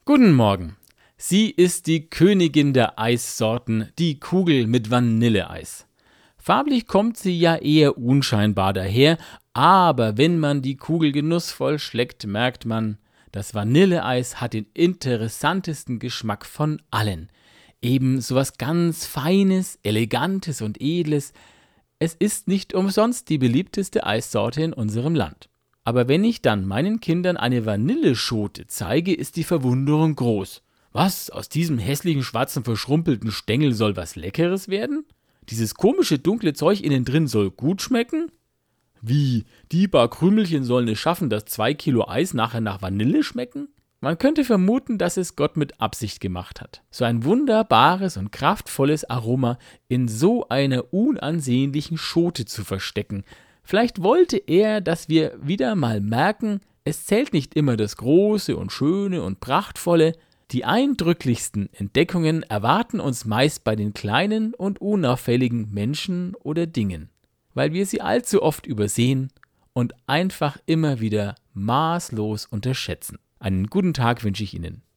Guten Morgen. Sie ist die Königin der Eissorten, die Kugel mit Vanilleeis. Farblich kommt sie ja eher unscheinbar daher, aber wenn man die Kugel genussvoll schleckt, merkt man, das Vanilleeis hat den interessantesten Geschmack von allen. Eben sowas ganz Feines, Elegantes und Edles. Es ist nicht umsonst die beliebteste Eissorte in unserem Land. Aber wenn ich dann meinen Kindern eine Vanilleschote zeige, ist die Verwunderung groß. Was, aus diesem hässlichen, schwarzen, verschrumpelten Stängel soll was Leckeres werden? Dieses komische, dunkle Zeug innen drin soll gut schmecken? Wie, die paar Krümelchen sollen es schaffen, dass 2 Kilo Eis nachher nach Vanille schmecken? Man könnte vermuten, dass es Gott mit Absicht gemacht hat. So ein wunderbares und kraftvolles Aroma in so einer unansehnlichen Schote zu verstecken. Vielleicht wollte er, dass wir wieder mal merken, es zählt nicht immer das Große und Schöne und Prachtvolle. Die eindrücklichsten Entdeckungen erwarten uns meist bei den kleinen und unauffälligen Menschen oder Dingen, weil wir sie allzu oft übersehen und einfach immer wieder maßlos unterschätzen. Einen guten Tag wünsche ich Ihnen.